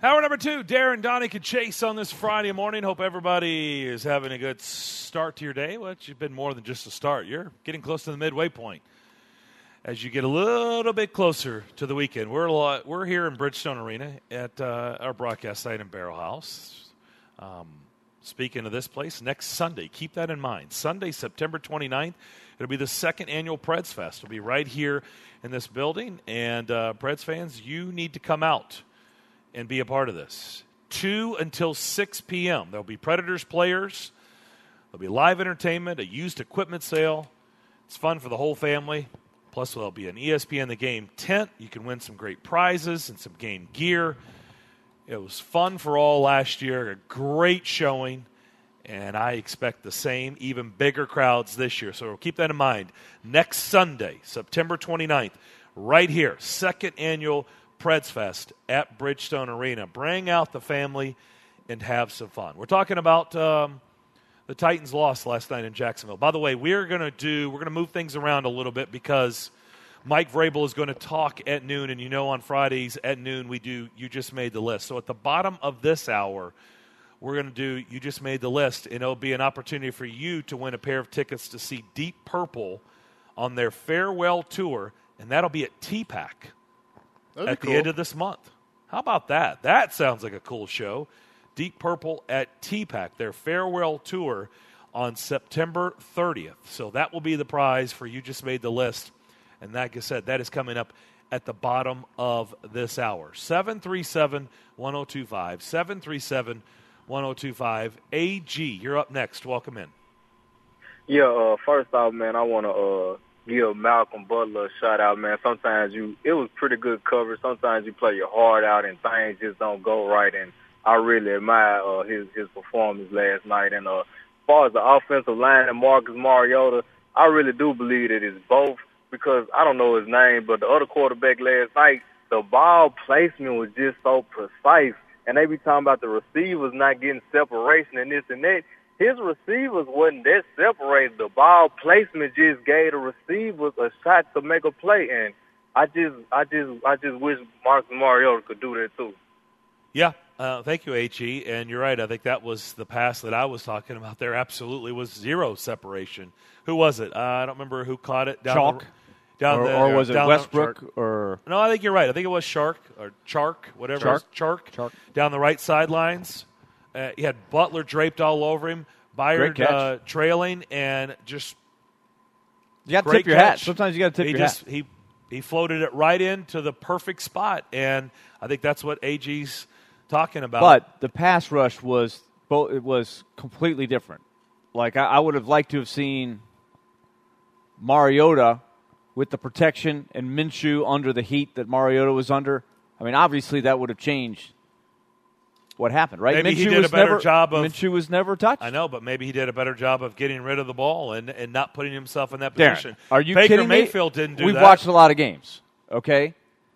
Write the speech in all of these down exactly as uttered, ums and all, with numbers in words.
Hour number two, Darren, Donick, and Chase on this Friday morning. Hope everybody is having a good start to your day, which has been more than just a start. You're getting close to the midway point as you get a little bit closer to the weekend. We're a lot, we're here in Bridgestone Arena at uh, our broadcast site in Barrel House. Um, speaking of this place, next Sunday, keep that in mind. Sunday, September twenty-ninth, it'll be the second annual Preds Fest. It'll be right here in this building, and uh, Preds fans, you need to come out and be a part of this. two until six p.m. There'll be Predators players. There'll be live entertainment, a used equipment sale. It's fun for the whole family. Plus, there'll be an E S P N The Game tent. You can win some great prizes and some game gear. It was fun for all last year, a great showing, and I expect the same, even bigger crowds this year. So keep that in mind. Next Sunday, September twenty-ninth, right here, second annual Preds Fest at Bridgestone Arena. Bring out the family and have some fun. We're talking about um, the Titans lost last night in Jacksonville. By the way, we're going to do we're going to move things around a little bit because Mike Vrabel is going to talk at noon, and you know on Fridays at noon we do You Just Made the List. So at the bottom of this hour, we're going to do You Just Made the List, and it'll be an opportunity for you to win a pair of tickets to see Deep Purple on their farewell tour, and that'll be at T-Pack. That'd at be the cool. end of this month. How about that? That sounds like a cool show. Deep Purple at T-Pack, their farewell tour on September thirtieth. So that will be the prize for You Just Made the List. And like I said, that is coming up at the bottom of this hour. seven three seven, one zero two five, seven three seven, one zero two five. A G, you're up next. Welcome in. Yeah, uh, first off, man, I want to uh, give Malcolm Butler a shout-out, man. Sometimes you, it was pretty good coverage. Sometimes you play your heart out and things just don't go right, and I really admire uh, his his performance last night. And uh, as far as the offensive line and Marcus Mariota, I really do believe that it's both because I don't know his name, but the other quarterback last night, the ball placement was just so precise, and they be talking about the receivers not getting separation and this and that. His receivers wasn't that separated. The ball placement just gave the receivers a shot to make a play, and I just, I just, I just wish Marcus Mariota could do that too. Yeah, uh, thank you, H E. And you're right. I think that was the pass that I was talking about. There absolutely was zero separation. Who was it? Uh, I don't remember who caught it. Down Chalk, the, down or, the, or was it down Westbrook? The, or no, I think you're right. I think it was Shark or Chark, whatever. Chark, Chark, Chark. Down the right sidelines. Uh, he had Butler draped all over him. Byard uh, trailing and just you got to tip your hat. Sometimes you got to tip he your just, hat. He he floated it right into the perfect spot, and I think that's what A G's talking about. But the pass rush was both. It was completely different. Like I, I would have liked to have seen Mariota with the protection and Minshew under the heat that Mariota was under. I mean, obviously that would have changed what happened, right? Maybe Minshew he did was a better never, job of. Minshew was never touched. I know, but maybe he did a better job of getting rid of the ball and, and not putting himself in that Darren, position. are you Baker kidding me? Mayfield didn't do We've that. We've watched a lot of games, okay?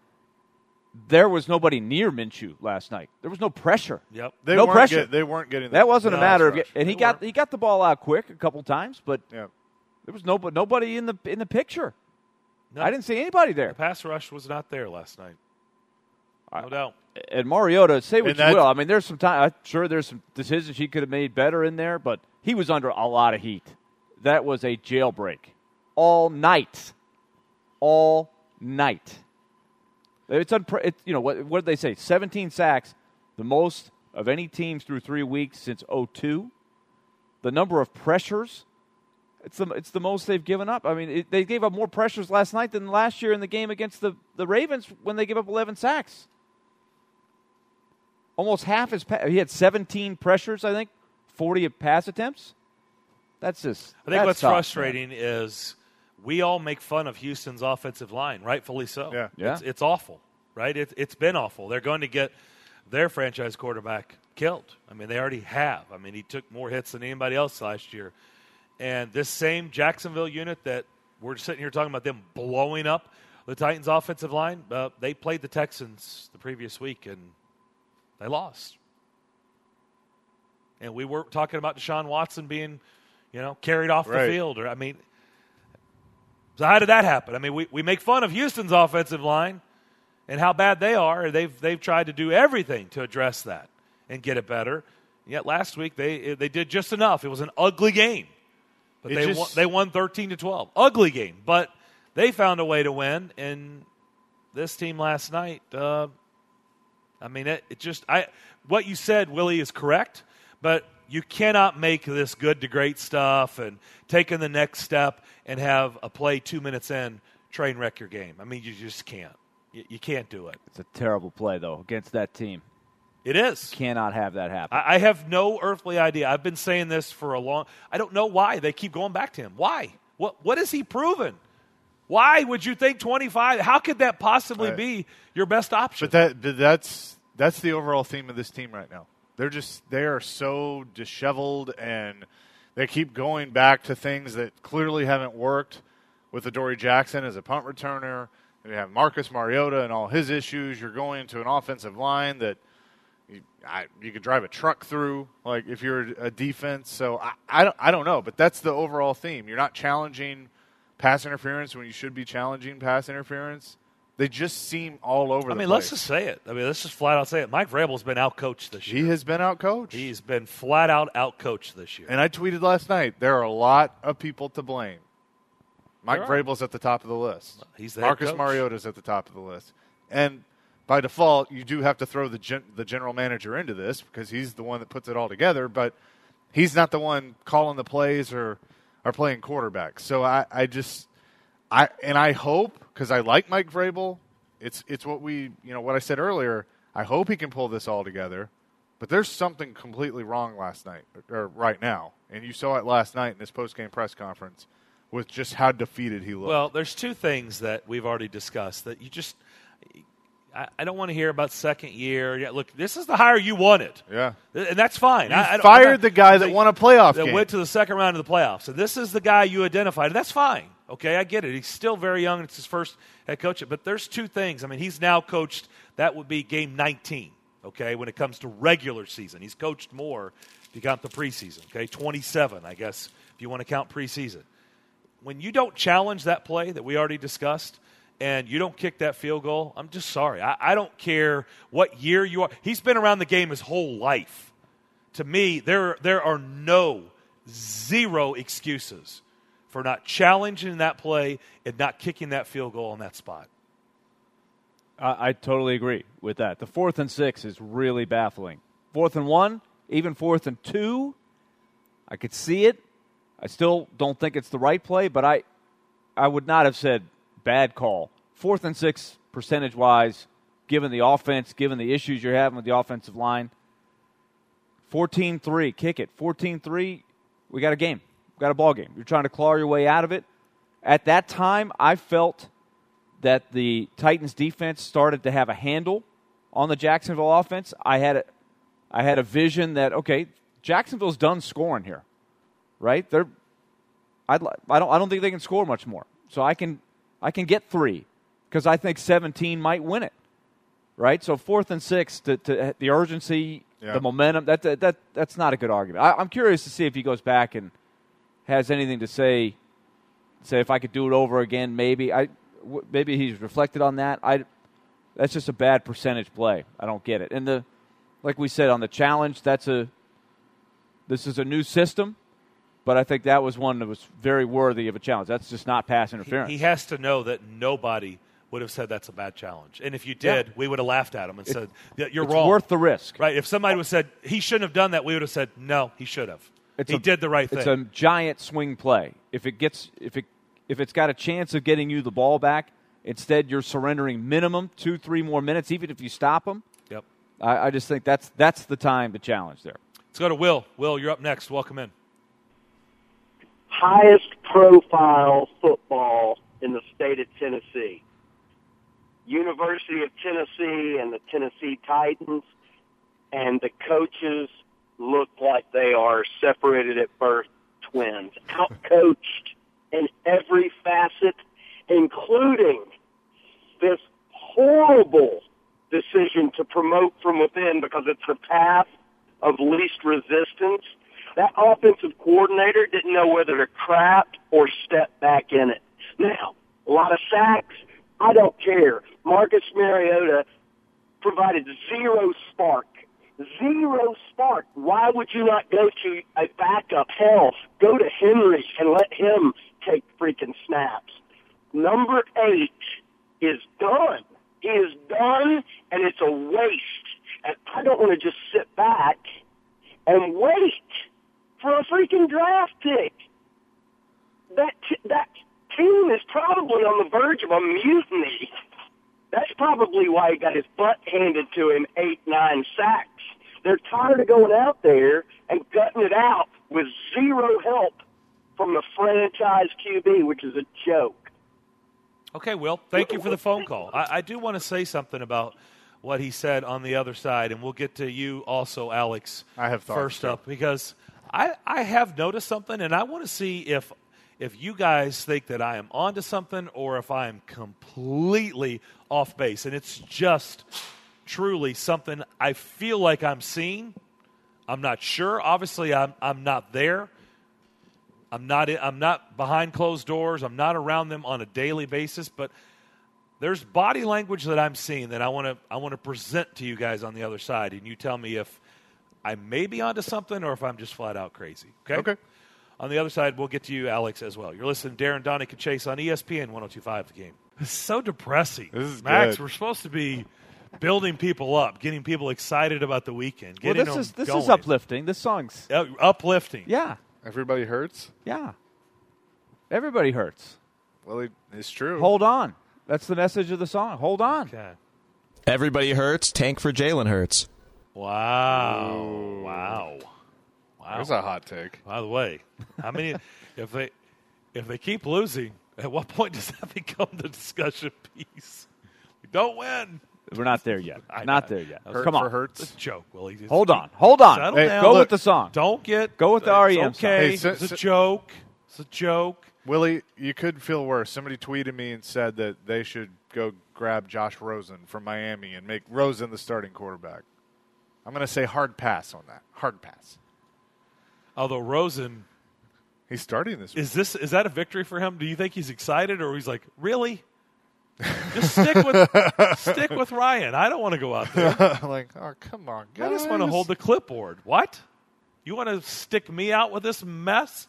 There was nobody near Minshew last night. There was no pressure. Yep. They no weren't pressure. Get, they weren't getting that. wasn't no, a matter of rush. and he they got weren't. he got the ball out quick a couple times, but yeah. there was no nobody in the in the picture. No. I didn't see anybody there. The pass rush was not there last night. No I, doubt. And Mariota, say what And you will. I mean, there's some time. I'm sure there's some decisions he could have made better in there, but he was under a lot of heat. That was a jailbreak all night, all night. It's unpre- it, you know what? What did they say? seventeen sacks, the most of any teams through three weeks since oh two. The number of pressures, it's the it's the most they've given up. I mean, it, they gave up more pressures last night than last year in the game against the, the Ravens when they gave up eleven sacks. Almost half his pa- he had seventeen pressures, I think, forty pass attempts. That's just. I think what's tough, frustrating man. is we all make fun of Houston's offensive line, rightfully so. Yeah. Yeah. It's, it's awful, right? It, it's been awful. They're going to get their franchise quarterback killed. I mean, they already have. I mean, he took more hits than anybody else last year. And this same Jacksonville unit that we're sitting here talking about them blowing up the Titans' offensive line, uh, they played the Texans the previous week, and they lost. And we were talking about Deshaun Watson being, you know, carried off Right. the field. Or I mean, so how did that happen? I mean, we, we make fun of Houston's offensive line, and how bad they are. They've they've tried to do everything to address that and get it better. Yet last week they they did just enough. It was an ugly game, but it they just, won, they won thirteen to twelve. Ugly game, but they found a way to win. And this team last night, uh, I mean, it, it just I what you said, Willie, is correct, but you cannot make this good to great stuff and taking the next step and have a play two minutes in train wreck your game. I mean, you just can't. You, you can't do it. It's a terrible play, though, against that team. It is. Cannot have that happen. I, I have no earthly idea. I've been saying this for a long – I don't know why they keep going back to him. Why? What What is he proven? Why would you think twenty-five? How could that possibly right. be your best option? But that but that's that's the overall theme of this team right now. They're just they are so disheveled, and they keep going back to things that clearly haven't worked. With Adoree Jackson as a punt returner, you have Marcus Mariota and all his issues. You're going to an offensive line that you, I, you could drive a truck through, like if you're a defense. So I, I don't I don't know, but that's the overall theme. You're not challenging pass interference when you should be challenging pass interference. They just seem all over I the mean, place. let's just say it. I mean, let's just flat out say it. Mike Vrabel's been outcoached this year. He has been outcoached. He's been flat out outcoached this year. And I tweeted last night, there are a lot of people to blame. Mike There are. Vrabel's at the top of the list. He's the head Marcus coach. Mariota's at the top of the list. And by default, you do have to throw the gen- the general manager into this because he's the one that puts it all together, but he's not the one calling the plays or, or playing quarterback. So I, I just I and I hope, because I like Mike Vrabel, it's it's what we you know what I said earlier, I hope he can pull this all together. But there's something completely wrong last night or right now. And you saw it last night in this post-game press conference with just how defeated he looked. Well, there's two things that we've already discussed that you just I, I don't want to hear about second year. Yeah, look, this is the hire you wanted. Yeah. And that's fine. You I, I don't- fired not- the guy that won a playoff that game. went to the second round of the playoffs. And this is the guy you identified. And that's fine. Okay, I get it. He's still very young. It's his first head coach. But there's two things. I mean, he's now coached. That would be game nineteen, okay, when it comes to regular season. He's coached more if you count the preseason, okay, twenty-seven, I guess, if you want to count preseason. When you don't challenge that play that we already discussed and you don't kick that field goal, I'm just sorry. I, I don't care what year you are. He's been around the game his whole life. To me, there, there are no, zero excuses for not challenging that play and not kicking that field goal on that spot. I, I totally agree with that. The fourth and six is really baffling. Fourth and one, even fourth and two, I could see it. I still don't think it's the right play, but I I would not have said bad call. Fourth and six, percentage-wise, given the offense, given the issues you're having with the offensive line. fourteen three, kick it. fourteen three, we got a game. We got a ball game. You're trying to claw your way out of it. At that time, I felt that the Titans defense started to have a handle on the Jacksonville offense. I had a, I had a vision that, okay, Jacksonville's done scoring here. Right? They're I'd, I don't I don't think they can score much more. So I can I can get three because I think seventeen might win it. Right? So fourth and six, to, to the urgency, yeah. the momentum, that, that that that's not a good argument. I, I'm curious to see if he goes back and has anything to say say if I could do it over again, maybe. I w- maybe he's reflected on that. I that's just a bad percentage play. I don't get it. And the like we said on the challenge, that's a this is a new system. But I think that was one that was very worthy of a challenge. That's just not pass interference. He, he has to know that nobody would have said that's a bad challenge. And if you did, yeah. we would have laughed at him and it, said, you're it's wrong. It's worth the risk. Right. If somebody would have said he shouldn't have done that, we would have said, no, he should have. It's he a, did the right thing. It's a giant swing play. If it gets if it if it's got a chance of getting you the ball back, instead you're surrendering minimum two, three more minutes, even if you stop them. Yep. I, I just think that's that's the time to challenge there. Let's go to Will. Will, you're up next. Welcome in. Highest profile football in the state of Tennessee. University of Tennessee and the Tennessee Titans, and the coaches look like they are separated at birth twins, out-coached in every facet, including this horrible decision to promote from within because it's the path of least resistance. That offensive coordinator didn't know whether to crap or step back in it. Now, a lot of sacks, I don't care. Marcus Mariota provided zero spark. Zero spark. Why would you not go to a backup? Hell, go to Henry and let him take freaking snaps. Number eight is done. He is done, and it's a waste. And I don't want to just sit back and wait for a freaking draft pick. That t- that team is probably on the verge of a mutiny. That's probably why he got his butt handed to him eight, nine sacks. They're tired of going out there and gutting it out with zero help from the franchise Q B, which is a joke. Okay, Will, thank you for the phone call. I, I do want to say something about what he said on the other side, and we'll get to you also, Alex, I have thoughts, first too. up, because I, I have noticed something, and I want to see if if you guys think that I am onto something or if I am completely off base. And it's just truly something I feel like I'm seeing. I'm not sure. Obviously, I'm I'm not there. I'm not I'm not behind closed doors. I'm not around them on a daily basis, but there's body language that I'm seeing that I want to I want to present to you guys on the other side, and you tell me if I may be onto something or if I'm just flat out crazy. Okay. Okay. On the other side, we'll get to you, Alex, as well. You're listening to Darren, Donick, and Chase on E S P N one oh two point five The Game. It's so depressing. This is Max, good. we're supposed to be building people up, getting people excited about the weekend, getting well, this them is this going. is uplifting. This song's Uh, uplifting. yeah, Everybody hurts? yeah. Everybody hurts. Well, it, it's true. Hold on. That's the message of the song. Hold on. Okay. Everybody hurts. Tank for Jalen Hurts. Wow. Ooh. Wow. Wow. There's a hot take. By the way, how many if they if they keep losing, at what point does that become the discussion piece? We don't win. We're not there yet. I- Not I- there yet. Hurt Come for on. Hurts. It's a joke, Willie. Just Hold keep- on. Hold on. Settle Hey, down. Go look, with the song. Don't get Go with the it's R E M song. okay. Hey, so- it's a so- joke. It's a joke. Willie, you could feel worse. Somebody tweeted me and said that they should go grab Josh Rosen from Miami and make Rosen the starting quarterback. I'm going to say hard pass on that. Hard pass. Although Rosen, He's starting this week. is this is that a victory for him? Do you think he's excited, or he's like, really? Just stick with stick with Ryan. I don't want to go out there. like, oh, come on, guys. I just want to hold the clipboard. What? You want to stick me out with this mess?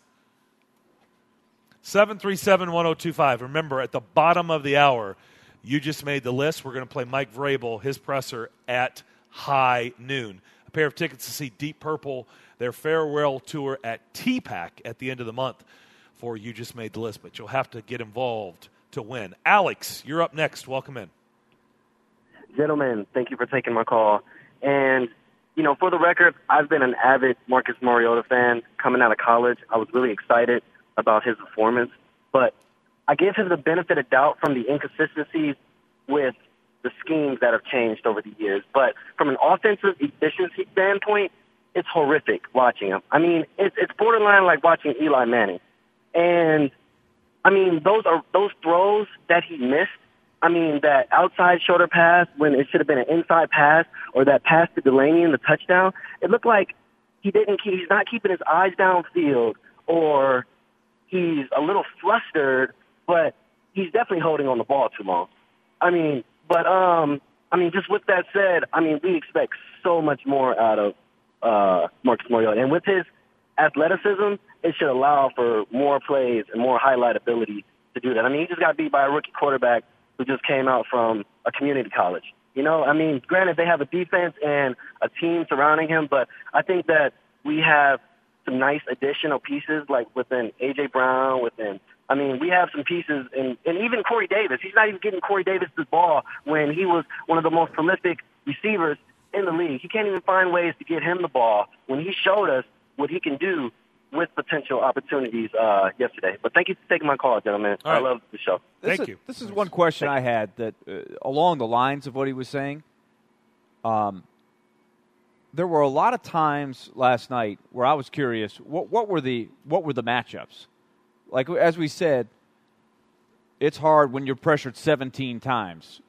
seven three seven, one oh two five. Remember, at the bottom of the hour, you just made the list. We're going to play Mike Vrabel, his presser, at high noon. A pair of tickets to see Deep Purple, their farewell tour at T-PAC at the end of the month for You Just Made the List. But you'll have to get involved to win. Alex, you're up next. Welcome in. Gentlemen, thank you for taking my call. And, you know, for the record, I've been an avid Marcus Mariota fan coming out of college. I was really excited about his performance, but I give him the benefit of doubt from the inconsistencies with the schemes that have changed over the years. But from an offensive efficiency standpoint, it's horrific watching him. I mean, it's, it's borderline like watching Eli Manning. And, I mean, those are those throws that he missed. I mean, that outside shoulder pass when it should have been an inside pass, or that pass to Delaney in the touchdown, it looked like he didn't keep, he's not keeping his eyes downfield, or he's a little flustered, but he's definitely holding on the ball too long. I mean, but, um, I mean, just with that said, I mean, we expect so much more out of uh, Marcus Mariota. And with his athleticism, it should allow for more plays and more highlight ability to do that. I mean, he just got beat by a rookie quarterback who just came out from a community college. You know, I mean, granted, they have a defense and a team surrounding him, but I think that we have some nice additional pieces, like within A J. Brown, within, I mean, we have some pieces, and, and even Corey Davis. He's not even getting Corey Davis the ball when he was one of the most prolific receivers in the league. He can't even find ways to get him the ball when he showed us what he can do with potential opportunities uh, yesterday. But thank you for taking my call, gentlemen. All right. I love the show. This Thank is, you. This is one question I had that, uh, along the lines of what he was saying. Um, there were a lot of times last night where I was curious. What, what were the what were the matchups? Like as we said, it's hard when you're pressured seventeen times.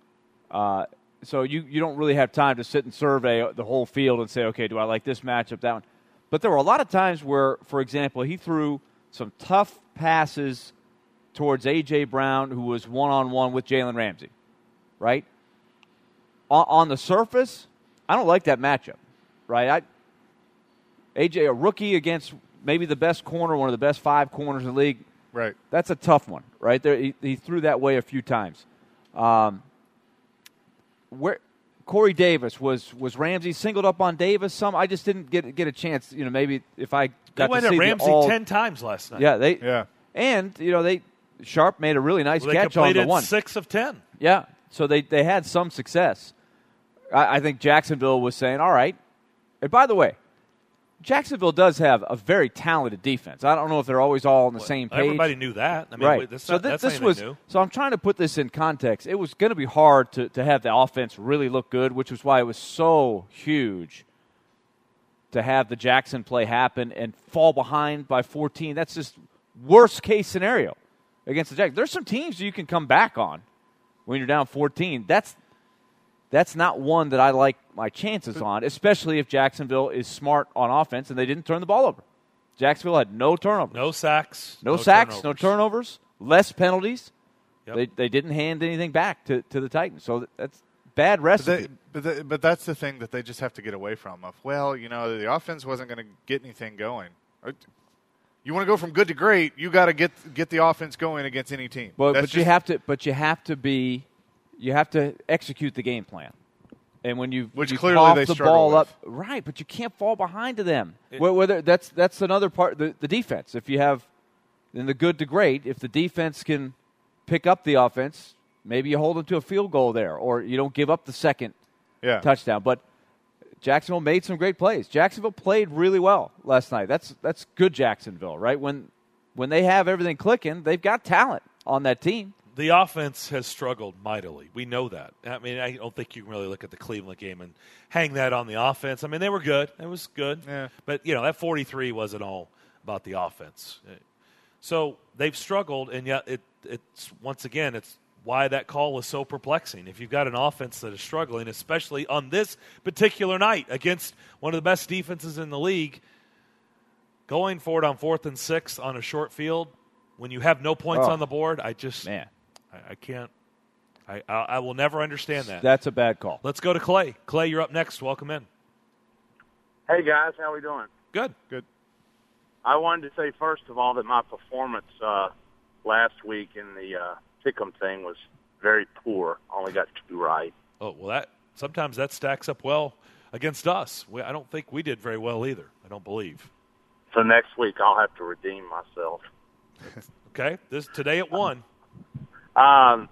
Uh, so you, you don't really have time to sit and survey the whole field and say, okay, do I like this matchup, that one? But there were a lot of times where, for example, he threw some tough passes towards A J. Brown, who was one-on-one with Jalen Ramsey, right? On, on the surface, I don't like that matchup, right? I, A J, a rookie against maybe the best corner, one of the best five corners in the league. Right. That's a tough one, right? There, he, he threw that way a few times. Um, where Corey Davis was was Ramsey singled up on Davis? Some I just didn't get get a chance. You know, maybe if I got They went to at see Ramsey the all, ten times last night. Yeah, they Yeah. and you know they Sharp made a really nice Well, they catch on completed the one. six of ten. Yeah, so they they had some success. I, I think Jacksonville was saying, all right. And by the way, Jacksonville does have a very talented defense. I don't know if they're always all on the Well, same page. Everybody knew that. I mean, right. wait, that's so not, th- that's this anything was new. so I'm trying to put this in context. It was going to be hard to, to have the offense really look good, which was why it was so huge to have the Jackson play happen and fall behind by fourteen. That's just worst case scenario against the Jags. There's some teams you can come back on when you're down fourteen. That's that's not one that I like my chances on, especially if Jacksonville is smart on offense and they didn't turn the ball over. Jacksonville had no turnovers. No sacks. No, sacks, turnovers. no turnovers, less penalties. Yep. They they didn't hand anything back to, to the Titans. So that's bad But, recipe. they, but, the, but that's the thing that they just have to get away from. Of well, you know, the offense wasn't going to get anything going. You want to go from good to great, you got to get get the offense going against any team. but That's but you just- have to but you have to be you have to execute the game plan. And when you Which you clearly cough they the struggle ball with. up, right? But you can't fall behind to them. It- Whether whether that's that's another part. The, the defense. If you have in the good to great, if the defense can pick up the offense, maybe you hold them to a field goal there, or you don't give up the second yeah. touchdown. But Jacksonville made some great plays. Jacksonville played really well last night. That's that's good Jacksonville, right? When when they have everything clicking, they've got talent on that team. The offense has struggled mightily. We know that. I mean, I don't think you can really look at the Cleveland game and hang that on the offense. I mean, they were good. It was good. Yeah. But, you know, that forty-three wasn't all about the offense. So they've struggled, and yet it, it's, once again, it's why that call is so perplexing. If you've got an offense that is struggling, especially on this particular night against one of the best defenses in the league, going for it on fourth and six on a short field, when you have no points Oh. on the board, I just Man, I, I can't. I, I I will never understand that. that's a bad call. Let's go to Clay. Clay, you're up next. Welcome in. Hey, guys. How we doing? Good. Good. I wanted to say, first of all, that my performance uh, last week in the uh, Pick'em thing was very poor. Only got two right. Oh well, that sometimes that stacks up well against us. We, I don't think we did very well either. I don't believe. So next week I'll have to redeem myself. Okay, this today at one. Um,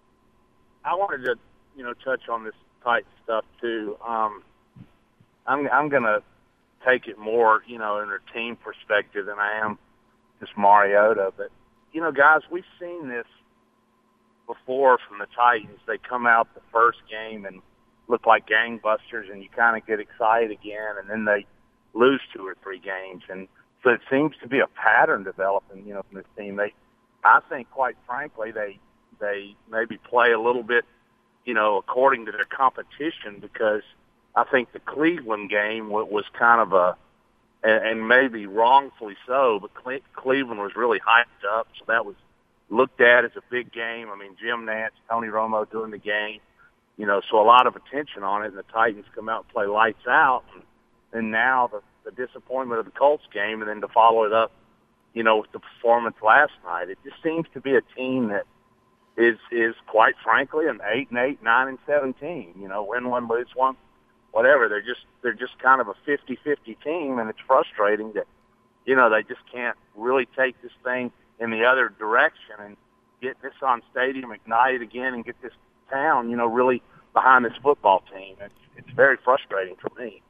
I wanted to, you know, touch on this tight stuff too. Um, I'm I'm gonna take it more, you know, in a team perspective than I am just Mariota. But you know, guys, we've seen this before from the Titans. They come out the first game and look like gangbusters, and you kind of get excited again, and then they lose two or three games, and so it seems to be a pattern developing, you know, from this team. They, I think, quite frankly, they they maybe play a little bit, you know, according to their competition, because I think the Cleveland game was kind of a, and maybe wrongfully so, but Cleveland was really hyped up, so that was looked at as a big game. I mean, Jim Nantz, Tony Romo doing the game, you know, so a lot of attention on it, and the Titans come out and play lights out, and, and now the, the disappointment of the Colts game, and then to follow it up, you know, with the performance last night. It just seems to be a team that is, is quite frankly, an eight and eight, nine and seven team. You know, win one, lose one, whatever. They're just they're just kind of a fifty-fifty team, and it's frustrating that, you know, they just can't really take this thing in the other direction and get this on Stadium, ignite it again, and get this town, you know, really behind this football team. It's it's very frustrating for me.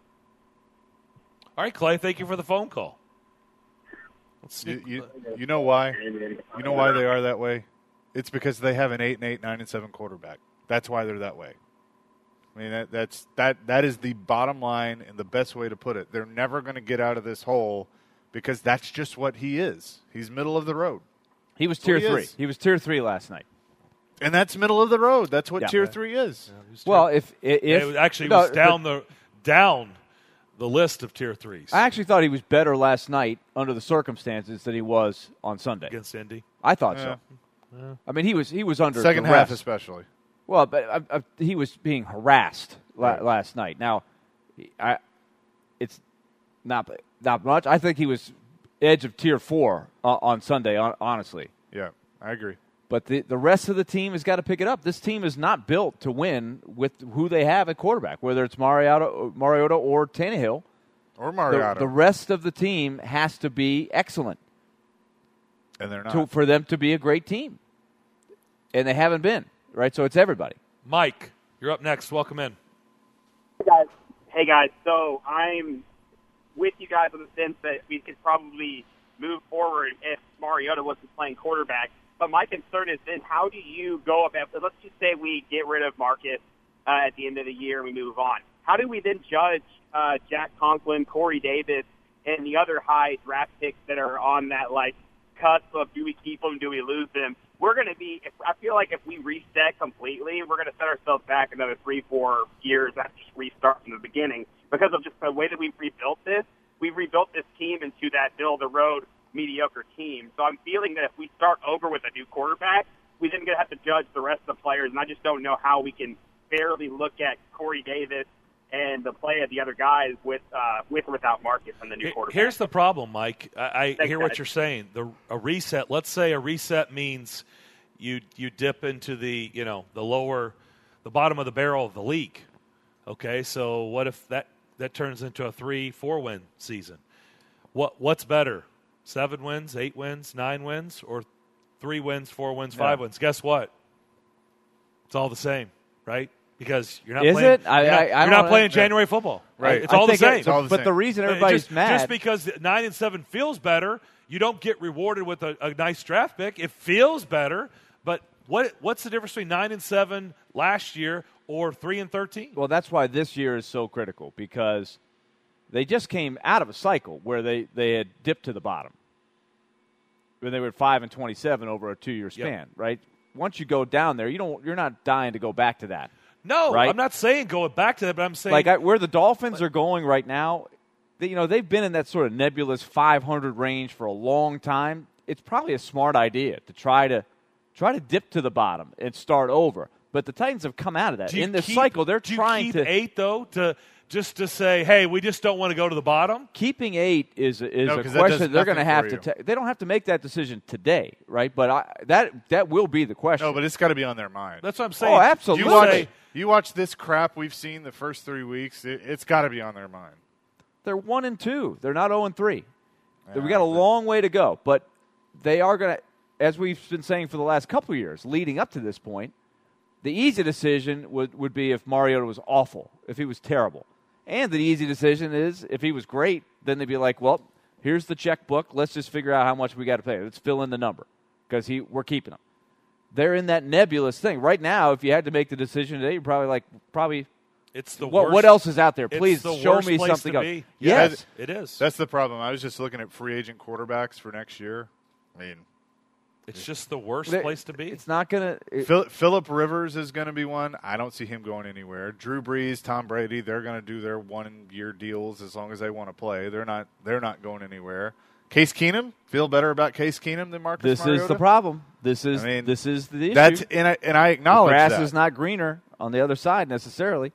All right, Clay. Thank you for the phone call. Let's You, sneak- you, you know why? You know why they are that way? It's because they have an eight and eight, nine and seven quarterback. That's why they're that way. I mean, that, that's that that is the bottom line and the best way to put it. They're never going to get out of this hole because that's just what he is. He's middle of the road, He was tier he three. is. He was tier three last night. and that's middle of the road. That's what Yeah. tier three is. Well, if if it was- actually it no, was down the down the list of tier threes. I actually thought he was better last night under the circumstances than he was on Sunday against Indy. I thought Yeah. so. Yeah. I mean, he was he was under second duress. half especially. Well, but uh, uh, he was being harassed la- Right. last night. Now, I, it's not not much. I think he was edge of tier four uh, on Sunday. On, honestly, Yeah, I agree. but the the rest of the team has got to pick it up. This team is not built to win with who they have at quarterback, whether it's Mariota, Mariota or Tannehill. Or The, Mariota. the rest of the team has to be excellent and they're not. to, for them to be a great team, and they haven't been. Right, so it's everybody. Mike, you're up next. Welcome in. Hey guys. Hey guys. So I'm with you guys in the sense that we could probably move forward if Mariota wasn't playing quarterback. But my concern is then how do you go about? Let's just say we get rid of Marcus uh, at the end of the year and we move on. How do we then judge uh, Jack Conklin, Corey Davis, and the other high draft picks that are on that like cusp of do we keep them, do we lose them? We're going to be, if, I feel like if we reset completely, we're going to set ourselves back another three, four years after just restart from the beginning because of just the way that we've rebuilt this. We've rebuilt this team into that middle-of-the-road mediocre team. So I'm feeling that if we start over with a new quarterback, we're then going to have to judge the rest of the players, and I just don't know how we can fairly look at Corey Davis and the play of the other guys with uh, with or without Marcus and the new quarterback. Here's the problem, Mike. I, I Thanks, hear guys. what you're saying. The a reset. Let's say a reset means you you dip into the you know the lower, the bottom of the barrel of the league. Okay, so what if that that turns into a three four win season? What what's better? Seven wins, eight wins, nine wins, or three wins, four wins, five Yeah. wins? Guess what? It's all the same, right? Because you're not Is playing. it? I- you're not, I- I you're not don't- playing January football, right? It's I all the think same. it- It's all the but same. the reason Uh, everybody's just, mad just because nine and seven feels better, you don't get rewarded with a, a nice draft pick. It feels better, but what what's the difference between nine and seven last year or three and thirteen? Well, that's why this year is so critical because they just came out of a cycle where they, they had dipped to the bottom. When they were five and twenty-seven over a two-year span, Yep. right? Once you go down there, you don't you're not dying to go back to that. No, right? I'm not saying going back to that, but I'm saying Like I, where the Dolphins are going right now, they, you know, they've been in that sort of nebulous five hundred range for a long time. It's probably a smart idea to try to try to dip to the bottom and start over. But the Titans have come out of that. do you In this keep- cycle, they're do you trying keep to eight though to just to say, hey, we just don't want to go to the bottom. keeping eight is is No, a 'cause that question does they're going to nothing have for to. you. Ta- they don't have to make that decision today, right? But I, that that will be the question. No, but it's got to be on their mind. That's what I'm saying. Oh, absolutely. You watch, Say- you watch this crap we've seen the first three weeks. It, it's got to be on their mind. They're one and two. They're not zero and three. Yeah, we got a but- long way to go, but they are going to, as we've been saying for the last couple of years, leading up to this point. The easy decision would, would be if Mariota was awful, if he was terrible. And the easy decision is if he was great, then they'd be like, well, here's the checkbook. Let's just figure out how much we got to pay. Let's fill in the number because he we're keeping him. They're in that nebulous thing. Right now, if you had to make the decision today, you're probably like, probably, It's the what, worst. what else is out there? it's Please the show worst me place something to else. be. Yes. That's- It is. That's the problem. I was just looking at free agent quarterbacks for next year. I mean, It's just the worst They- place to be. It's not going to. Phil, Phillip Rivers is going to be one. I don't see him going anywhere. Drew Brees, Tom Brady, they're going to do their one-year deals as long as they want to play. They're not. They're not going anywhere. Case Keenum, feel better about Case Keenum than Marcus This Mariota? is the problem. This is I mean, this is the issue. That's and I and I the acknowledge grass that. is not greener on the other side necessarily.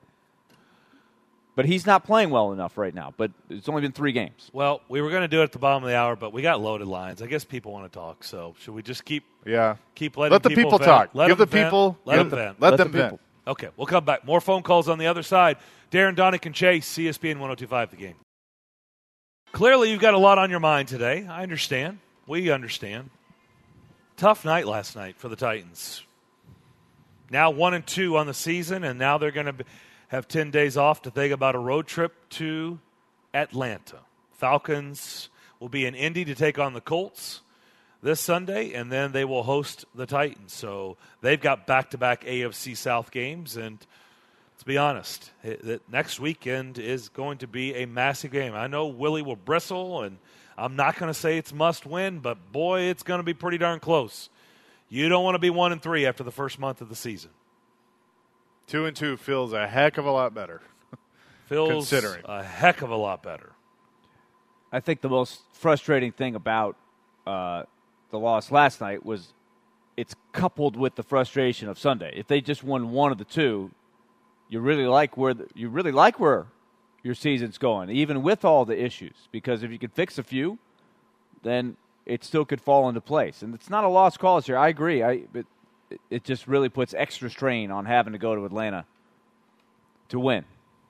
But he's not playing well enough right now. But it's only been three games. Well, we were going to do it at the bottom of the hour, but we got loaded lines. I guess people want to talk, so should we just keep yeah. keep letting Let the people people vent? talk. Let Give them the people. vent. Let give them the- vent. Let, Let them the vent. people. Okay, we'll come back. More phone calls on the other side. Darren Donick and Chase, C S P N one oh two point five The Game. Clearly, you've got a lot on your mind today. I understand. We understand. Tough night last night for the Titans. Now one and two on the season, and now they're going to have ten days off to think about a road trip to Atlanta. Falcons will be in Indy to take on the Colts this Sunday, and then they will host the Titans. So they've got back-to-back A F C South games, and let's be honest, it, it, next weekend is going to be a massive game. I know Willie will bristle, and I'm not going to say it's must-win, but boy, it's going to be pretty darn close. You don't want to be one and three after the first month of the season. Two and two feels a heck of a lot better. Feels considering. a heck of a lot better. I think the most frustrating thing about uh, the loss last night was it's coupled with the frustration of Sunday. If they just won one of the two, you really like where the, you really like where your season's going, even with all the issues. Because if you can fix a few, then it still could fall into place. And it's not a lost cause here. I agree. I but it just really puts extra strain on having to go to Atlanta to win.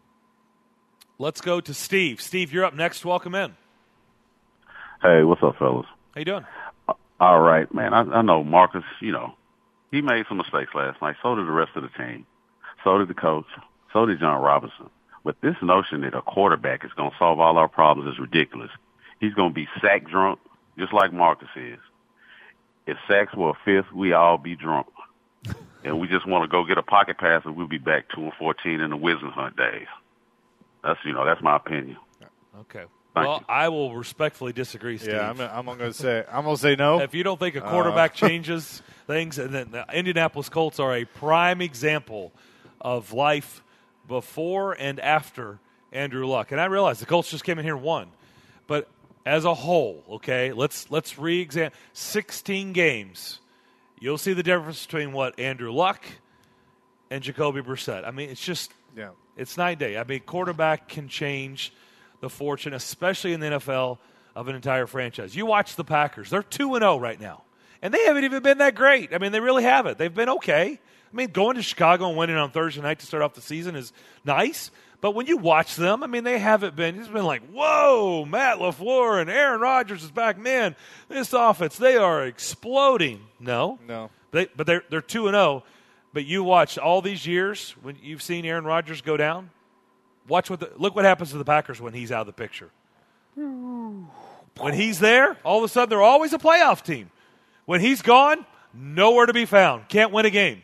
Let's go to Steve. Steve, you're up next. Welcome in. Hey, what's up, fellas? How you doing? All right, man. I, I know Marcus, you know, he made some mistakes last night. So did the rest of the team. So did the coach. So did John Robinson. But this notion that a quarterback is going to solve all our problems is ridiculous. He's going to be sack drunk, just like Marcus is. If sacks were a fifth, we all be drunk. And we just want to go get a pocket pass and we'll be back two and fourteen in the Wisdom Hunt days. That's, you know, that's my opinion. Okay. Thank well, you. I will respectfully disagree, Steve. Yeah, I'm, I'm going to say I'm going to say no. If you don't think a quarterback uh, changes things, and then the Indianapolis Colts are a prime example of life before and after Andrew Luck. And I realize the Colts just came in here and won, but as a whole, okay, let's let's re-examine sixteen games. You'll see the difference between what Andrew Luck and Jacoby Brissett. I mean, it's just yeah. It's night and day. I mean, quarterback can change the fortune, especially in the N F L, of an entire franchise. You watch the Packers. They're two and oh right now. And they haven't even been that great. I mean, they really haven't. They've been okay. I mean, going to Chicago and winning on Thursday night to start off the season is nice. But when you watch them, I mean, they haven't been. It's been like, whoa, Matt LaFleur and Aaron Rodgers is back. Man, this offense, they are exploding. No. No. They, but they're they're two and oh. But you watch all these years when you've seen Aaron Rodgers go down. Watch what the, look what happens to the Packers when he's out of the picture. When he's there, all of a sudden they're always a playoff team. When he's gone, nowhere to be found. Can't win a game.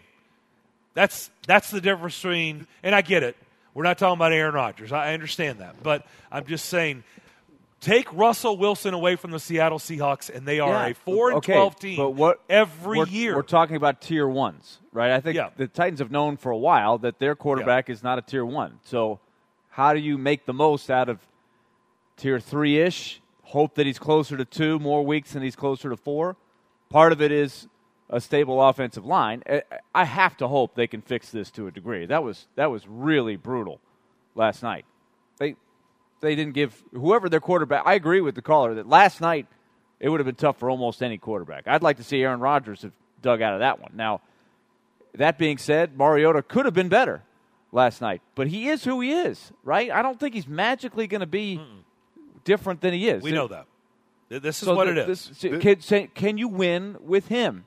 That's that's the difference between, and I get it. We're not talking about Aaron Rodgers. I understand that. But I'm just saying, take Russell Wilson away from the Seattle Seahawks, and they are Yeah, a four and twelve okay, team but what, every we're, year. We're talking about tier ones, right? I think Yeah. the Titans have known for a while that their quarterback is not a tier one. So how do you make the most out of tier three-ish? Hope that he's closer to two more weeks than he's closer to four. Part of it is a stable offensive line. I have to hope they can fix this to a degree. That was that was really brutal last night. They they didn't give whoever their quarterback. I agree with the caller that last night it would have been tough for almost any quarterback. I'd like to see Aaron Rodgers have dug out of that one. Now, that being said, Mariota could have been better last night, but he is who he is, right? I don't think he's magically going to be Mm-mm. different than he is. We know that. This is so what the, it is. This, can, say, can you win with him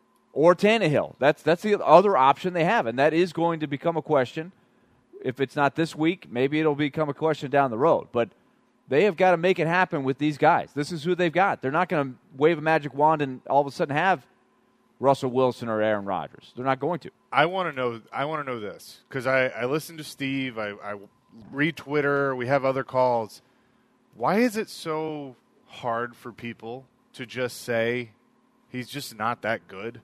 or Tannehill? That's that's the other option they have, and that is going to become a question. If it's not this week, maybe it'll become a question down the road. But they have got to make it happen with these guys. This is who they've got. They're not going to wave a magic wand and all of a sudden have Russell Wilson or Aaron Rodgers. They're not going to. I want to know. I want to know this because I, I listened to Steve. I, I read Twitter. We have other calls. Why is it so hard for people to just say he's just not that good?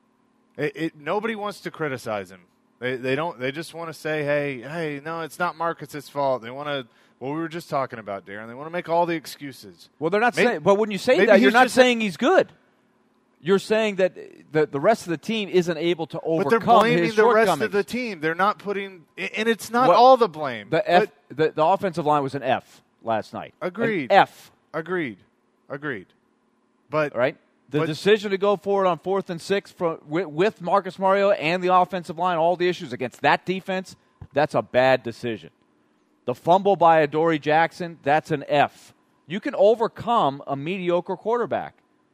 It, it nobody wants to criticize him. They they don't. They just want to say, hey, hey, no, it's not Marcus's fault. They want to. Well, we were just talking about Darren. They want to make all the excuses. Well, they're not maybe, saying. But when you say that, you're not saying he's good. You're saying that the the rest of the team isn't able to overcome but they're blaming his the shortcomings. rest of the team. They're not putting, and it's not what, all the blame. The F, the, the offensive line was an F last night. Agreed. An F. Agreed. Agreed. But right, the but, decision to go for it on fourth and six from with, with Marcus Mariota and the offensive line, all the issues against that defense, that's a bad decision. The fumble by Adoree Jackson, that's an F. You can overcome a mediocre quarterback.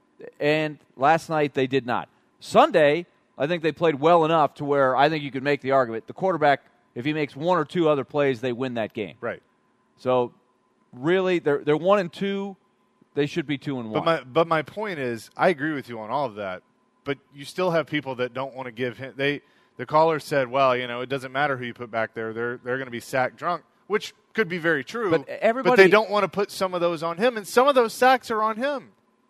And last night they did not. Sunday, I think they played well enough to where I think you could make the argument. The quarterback, if he makes one or two other plays, they win that game. Right. So, really, they're they're one and two. They should be two and one. But my but my point is, I agree with you on all of that. But you still have people that don't want to give him. They the caller said, well, you know, it doesn't matter who you put back there. They're they're going to be sack drunk, which could be very true. But everybody, but they don't want to put some of those on him, and some of those sacks are on him.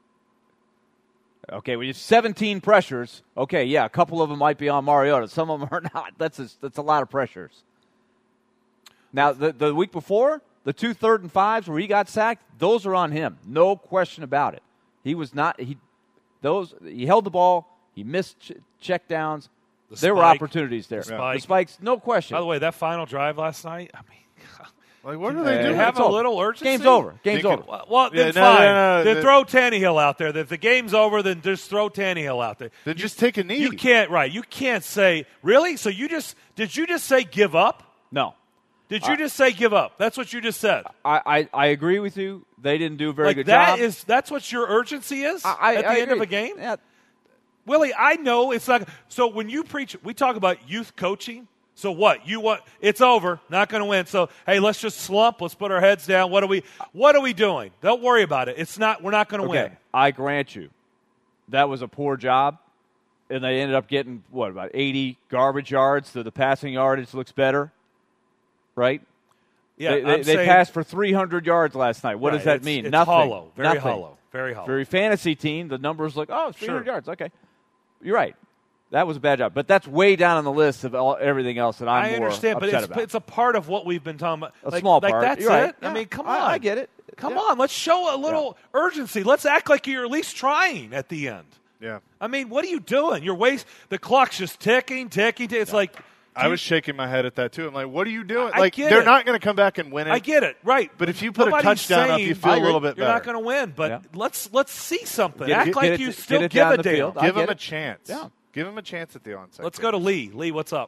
Okay, well, you have seventeen pressures. Okay, yeah, a couple of them might be on Mariota. Some of them are not. That's a, that's a lot of pressures. Now, the, the week before, the two third and fives where he got sacked, those are on him. No question about it. He was not – he those he held the ball. He missed ch- check downs. The there spike, were opportunities there. The, spike. the spikes, no question. By the way, that final drive last night, I mean, like, what are they doing? Have it's a over. little urgency. Game's over. Game's Thinking, over. Well, then yeah, no, fine. no, no, then the, throw Tannehill out there. If the game's over, then just throw Tannehill out there. Then just take a knee. You can't, right? You can't say really. So you just did you just say give up? No. Did you Uh, just say give up? That's what you just said. I, I, I agree with you. They didn't do a very like good that job. is that's what your urgency is I, I, at the I end agree. of a game. Yeah. Willie, I know it's not. So when you preach, we talk about youth coaching. So what you want? It's over. Not going to win. So hey, let's just slump. Let's put our heads down. What are we? What are we doing? Don't worry about it. It's not. We're not going to Okay, win. I grant you, that was a poor job, and they ended up getting what about eighty garbage yards. So the passing yardage looks better, right? Yeah, they, they, I'm they saying, passed for three hundred yards last night. What right, does that it's, mean? It's Nothing. hollow. Very Nothing. hollow. Very hollow. For your fantasy team, the numbers look oh, three hundred Sure. yards. Okay, you're right. That was a bad job, but that's way down on the list of all, everything else that I'm I more understand, but upset it's, about. it's a part of what we've been talking about. A like, small like part. That's You're right. it. Yeah. I mean, come I- on. I get it. Come Yeah. on. Let's show a little urgency. Let's act like you're at least trying at the end. Yeah. I mean, what are you doing? You're waste. The clock's just ticking, ticking. ticking. It's Yeah. like I was shaking my head at that too. I'm like, what are you doing? I like get they're it. not going to come back and win it. I get it, right? But if you put Nobody's a touchdown up, saying you feel a little bit you're better. not going to win. But Yeah. let's let's see something. Get it- act get like it- you get still it give down a the damn. field. I Give get them a it. chance. Yeah. Give them a chance at the onside. Let's go to Lee. Lee, what's up?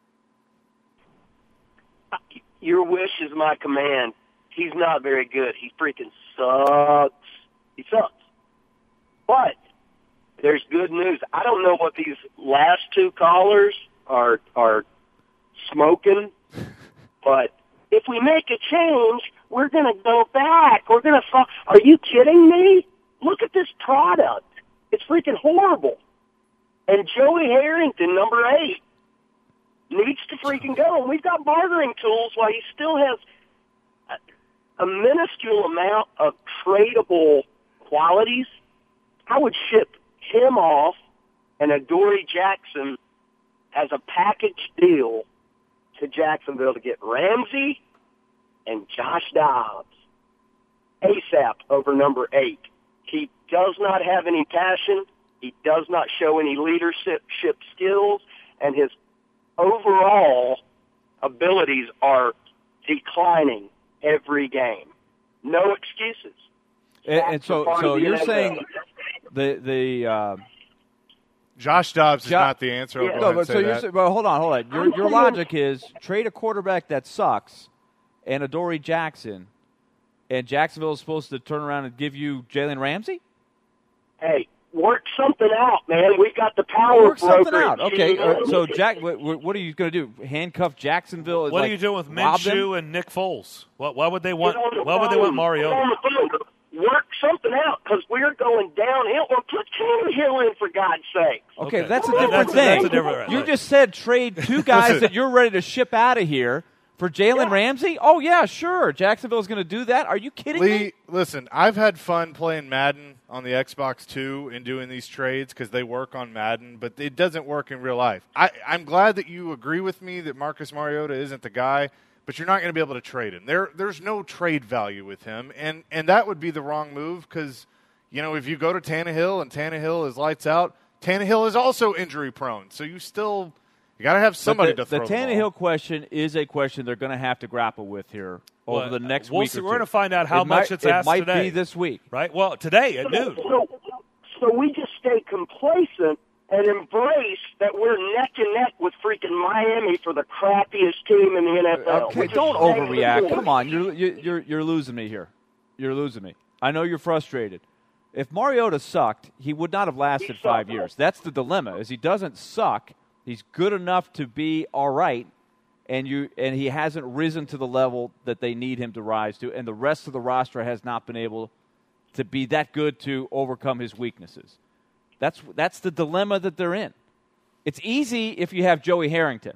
Your wish is my command. He's not very good. He freaking sucks. He sucks. But there's good news. I don't know what these last two callers are are smoking, but if we make a change, we're going to go back. We're going to fuck. Are you kidding me? Look at this product. It's freaking horrible. And Joey Harrington, number eight, needs to freaking go. And we've got bartering tools while he still has a, a minuscule amount of tradable qualities. I would ship him off and Adoree Jackson as a package deal to Jacksonville to get Ramsey and Josh Dobbs ASAP over number eight. He does not have any passion. He does not show any leadership skills, and his overall abilities are declining every game. No excuses. And, and so, Part so of the you're N F L. saying the the uh, Josh Dobbs is Jo- not the answer. I'll Yeah. go no, ahead but and so say you're that. saying, well, hold on, hold on. Your your logic is trade a quarterback that sucks, and Adoree Jackson, and Jacksonville is supposed to turn around and give you Jalen Ramsey. Hey, work something out, man. We've got the power Work something brokerage. out, okay? uh, So Jack, what, what are you going to do? Handcuff Jacksonville? What like, are you doing with rob them? Minshew and Nick Foles? What? Why would they want? Get on the Why would they want phone. Mariota? Get on the phone. Work something out because we're going downhill. Or put Tannehill in, for God's sake. Okay, Okay. that's a That- different that's a- thing. that's a different- you right. just said trade two guys that you're ready to ship out of here for Jalen Yeah. Ramsey. Oh yeah, sure. Jacksonville's going to do that. Are you kidding Lee, me? listen, I've had fun playing Madden on the Xbox two and doing these trades because they work on Madden, but it doesn't work in real life. I, I'm glad that you agree with me that Marcus Mariota isn't the guy, but you're not going to be able to trade him. There, there's no trade value with him, and, and that would be the wrong move because, you know, if you go to Tannehill and Tannehill is lights out, Tannehill is also injury prone, so you still you got to have somebody But to the, throw the the Tannehill ball. question is a question they're going to have to grapple with here over Well, the next we'll week. see. or We're two. gonna find out how It much might, it's it asked might today. be this week. Right? Well, today at noon. So, so we just stay complacent and embrace that we're neck and neck with freaking Miami for the crappiest team in the N F L. Okay, We just don't stay overreact. complacent. Come on, you're you're you're you're losing me here. You're losing me. I know you're frustrated. If Mariota sucked, he would not have lasted He five sucked. years. That's the dilemma. Is he doesn't suck. He's good enough to be all right, and you and he hasn't risen to the level that they need him to rise to, and the rest of the roster has not been able to be that good to overcome his weaknesses. That's that's the dilemma that they're in. It's easy if you have Joey Harrington.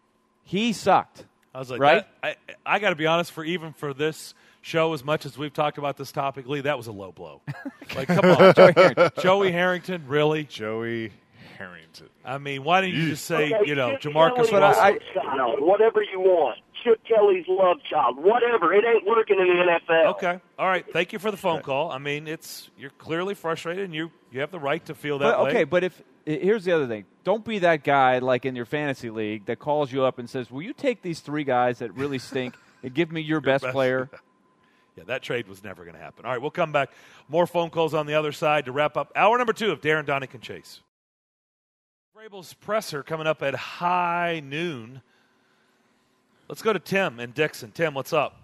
He sucked. I was like, right? that- I, I got to be honest. For even for this show, as much as we've talked about this topic, Lee, that was a low blow. Like, come on, Joey Harrington. Joey Harrington, really? Joey Harrington. I mean, why didn't you just say, Okay, you know, just Jamarcus yell Russell? at me, style, whatever you want. Chip Kelly's love child. Whatever. It ain't working in the N F L. Okay. All right. Thank you for the phone call. I mean, it's you're clearly frustrated, and you you have the right to feel that but, way. Okay, but if here's the other thing. Don't be that guy like in your fantasy league that calls you up and says, will you take these three guys that really stink and give me your, your best, best player? Yeah, that trade was never going to happen. All right, we'll come back. More phone calls on the other side to wrap up hour number two of Darren, Donick, and Chase. Vrabel's presser coming up at high noon. Let's go to Tim in Dixon. Tim, what's up?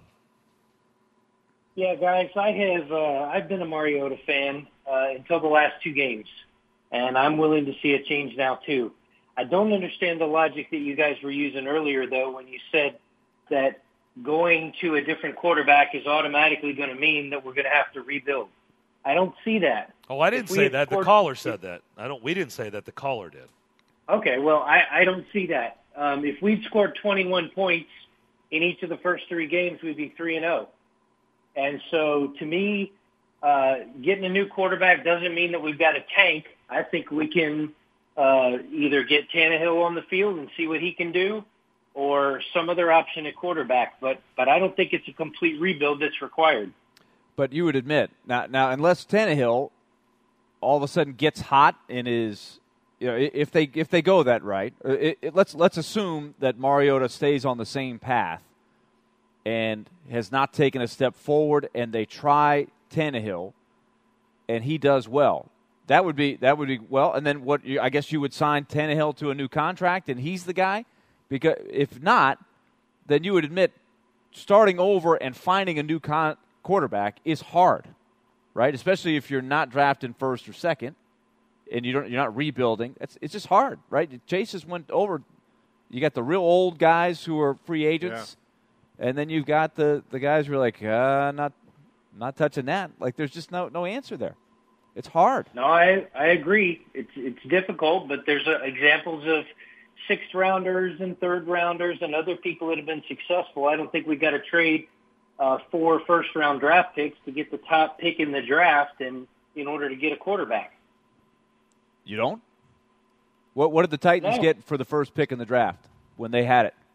Yeah, guys, I have uh, I've been a Mariota fan uh, until the last two games, and I'm willing to see a change now too. I don't understand the logic that you guys were using earlier, though, when you said that going to a different quarterback is automatically going to mean that we're going to have to rebuild. I don't see that. Oh, I didn't say that. Scored, the caller said that. I don't. We didn't say that. The caller did. Okay, well, I, I don't see that. Um, if we'd scored twenty-one points in each of the first three games, we'd be three and zero. And so, to me, uh, getting a new quarterback doesn't mean that we've got a tank. I think we can uh, either get Tannehill on the field and see what he can do, or some other option at quarterback. But but I don't think it's a complete rebuild that's required. But you would admit now, now unless Tannehill all of a sudden gets hot and is, you know, if they if they go that right, it, it, let's let's assume that Mariota stays on the same path and has not taken a step forward, and they try Tannehill, and he does well. That would be that would be well. And then what? I guess you would sign Tannehill to a new contract, and he's the guy. Because if not, then you would admit starting over and finding a new con- quarterback is hard, right? Especially if you're not drafting first or second, and you don't, you're not rebuilding. It's it's just hard, right? Chase just went over. You got the real old guys who are free agents, yeah. and then you've got the, the guys who are like, uh, not not touching that. Like there's just no no answer there. It's hard. No, I I agree. It's it's difficult, but there's uh, examples of sixth rounders and third rounders and other people that have been successful. I don't think we've got to trade uh, four first round draft picks to get the top pick in the draft and in order to get a quarterback. You don't? What what did the Titans no. get for the first pick in the draft when they had it?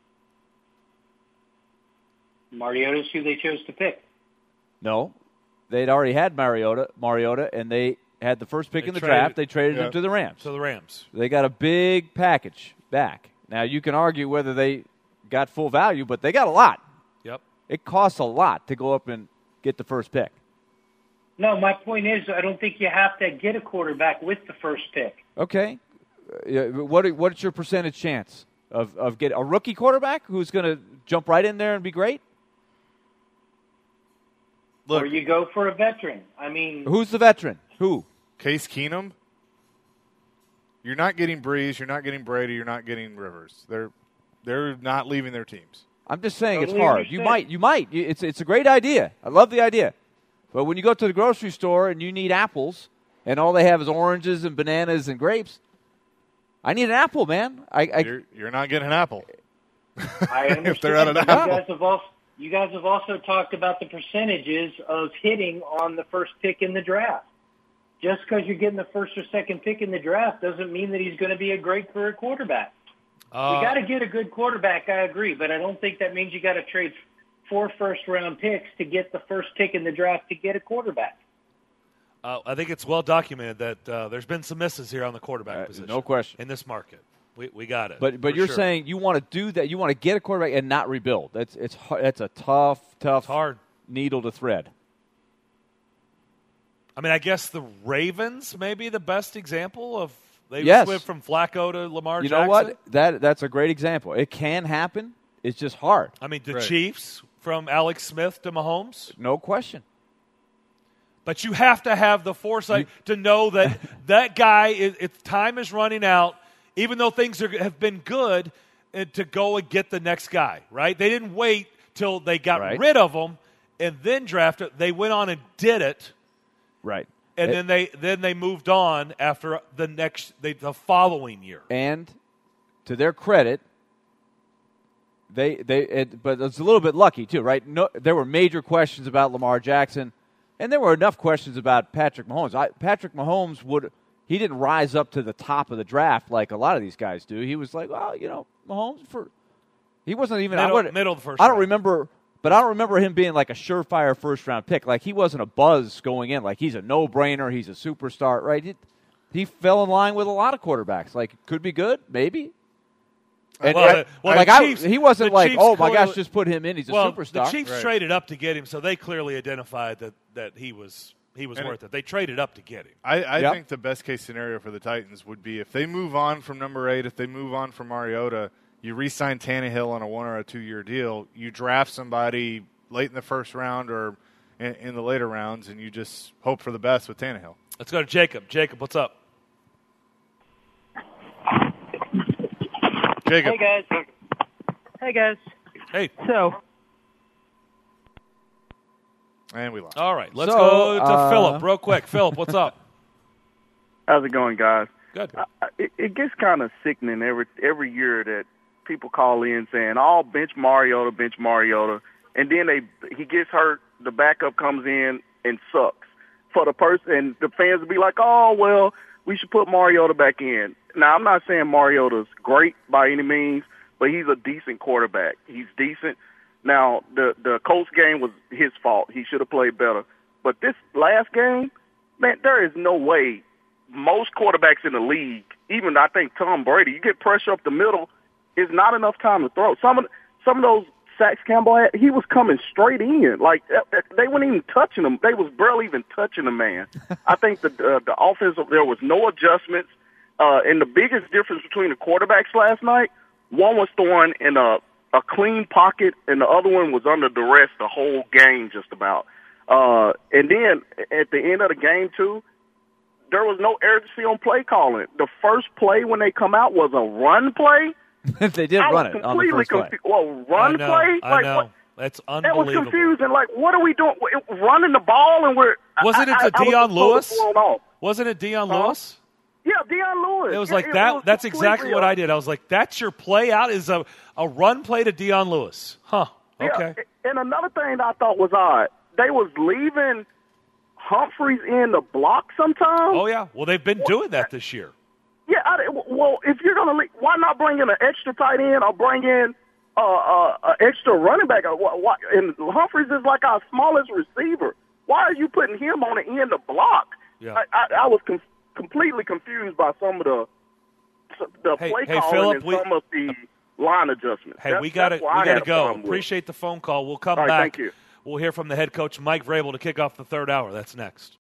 Mariota's who they chose to pick. No. They'd already had Mariota, Mariota, and they had the first pick they in the traded, draft. They traded yeah. him to the Rams. To the Rams. They got a big package back. Now, you can argue whether they got full value, but they got a lot. Yep. It costs a lot to go up and get the first pick. No, my point is I don't think you have to get a quarterback with the first pick. Okay. Uh, what What's your percentage chance of, of getting a rookie quarterback who's going to jump right in there and be great? Look, or you go for a veteran. I mean, who's the veteran? Who? Case Keenum. You're not getting Breeze. You're not getting Brady. You're not getting Rivers. They're they're not leaving their teams. I'm just saying totally it's hard. Understand. You might. You might. It's it's a great idea. I love the idea. But when you go to the grocery store and you need apples, and all they have is oranges and bananas and grapes, I need an apple, man. I, I you're, you're not getting an apple. I understand. If they're out of an you apple. Guys have also, you guys have also talked about the percentages of hitting on the first pick in the draft. Just because you're getting the first or second pick in the draft doesn't mean that he's going to be a great career quarterback. Uh, you got to get a good quarterback, I agree, but I don't think that means you got to trade four first-round picks to get the first pick in the draft to get a quarterback. Uh, I think it's well documented that uh, there's been some misses here on the quarterback uh, position. No question. In this market. We we got it. But but you're sure. saying you want to do that. You want to get a quarterback and not rebuild. That's it's it's a tough tough it's hard needle to thread. I mean, I guess the Ravens may be the best example of they yes. went from Flacco to Lamar you Jackson. You know what? That that's a great example. It can happen. It's just hard. I mean, the right. Chiefs from Alex Smith to Mahomes. No question. But you have to have the foresight you, to know that that guy, is, if time is running out, even though things are, have been good, uh, to go and get the next guy, right? They didn't wait till they got right. rid of him and then drafted. They went on and did it. Right. And it, then they then they moved on after the next they, the following year. And to their credit, they they it, but it's a little bit lucky too, right? No, there were major questions about Lamar Jackson, and there were enough questions about Patrick Mahomes. I, Patrick Mahomes would he didn't rise up to the top of the draft like a lot of these guys do. He was like, well, you know, Mahomes for He wasn't even middle, I would, middle of the first. I don't round. remember, but I don't remember him being like a surefire first round pick. Like he wasn't a buzz going in. Like he's a no brainer. He's a superstar, right? He, he fell in line with a lot of quarterbacks. Like could be good, maybe. And, well, and, the, well, like the Chiefs, I, he wasn't the like, Chiefs oh my clearly, gosh, just put him in. He's a well, superstar. The Chiefs right. traded up to get him, so they clearly identified that, that he was he was and worth it. it. They traded up to get him. I, I Yep. think the best case scenario for the Titans would be if they move on from number eight, if they move on from Mariota, you re-sign Tannehill on a one or a two-year deal. You draft somebody late in the first round or in, in the later rounds, and you just hope for the best with Tannehill. Let's go to Jacob. Jacob, what's up? Jacob. Hey, guys. Hey, guys. Hey. So, And we lost. All right, let's So, go to uh, Philip real quick. Philip, what's up? How's it going, guys? Good. I, it, it gets kind of sickening every every year that people call in saying, "Oh, bench Mariota, bench Mariota," and then they he gets hurt, the backup comes in and sucks for the person, and the fans will be like, "Oh, well, we should put Mariota back in." Now, I'm not saying Mariota's great by any means, but he's a decent quarterback. He's decent. Now, the the Colts game was his fault. He should have played better. But this last game, man, there is no way most quarterbacks in the league, even I think Tom Brady, you get pressure up the middle, is not enough time to throw. Some of some of those sacks Campbell had, he was coming straight in. Like, they weren't even touching him. They was barely even touching the man. I think the uh, the offense, there was no adjustments. Uh, and the biggest difference between the quarterbacks last night, one was throwing in a a clean pocket, and the other one was under duress the whole game just about. Uh, and then at the end of the game, too, there was no urgency on play calling. The first play when they come out was a run play. They did I run was it on the completely first play. confused. Well, run I know, play? I like, know. What? That's That was unbelievable. confusing. Like, what are we doing? We're running the ball, and we're Wasn't I, it I, to I was Deion just Lewis? totally thrown off. Wasn't it Deion Huh? Lewis? Yeah, Deion Lewis. It was Yeah, like it that. was That's completely exactly what a- I did. I was like, "That's your play out is a, a run play to Deion Lewis." Huh. Okay. Yeah, and another thing I thought was odd, they was leaving Humphreys in the block sometimes. Oh yeah. Well, they've been doing that this year. Yeah, I, well, if you're going to leave, why not bring in an extra tight end or bring in uh, uh, an extra running back? Why, why, and Humphreys is like our smallest receiver. Why are you putting him on the end of block? Yeah. I, I, I was com- completely confused by some of the the Hey- play hey, calling Philip, and we- some of the line adjustments. Hey, That's- we got to that's we why I got had to a go. problem with it. Appreciate the phone call. We'll come All right, back. thank you. We'll hear from the head coach Mike Vrabel to kick off the third hour. That's next.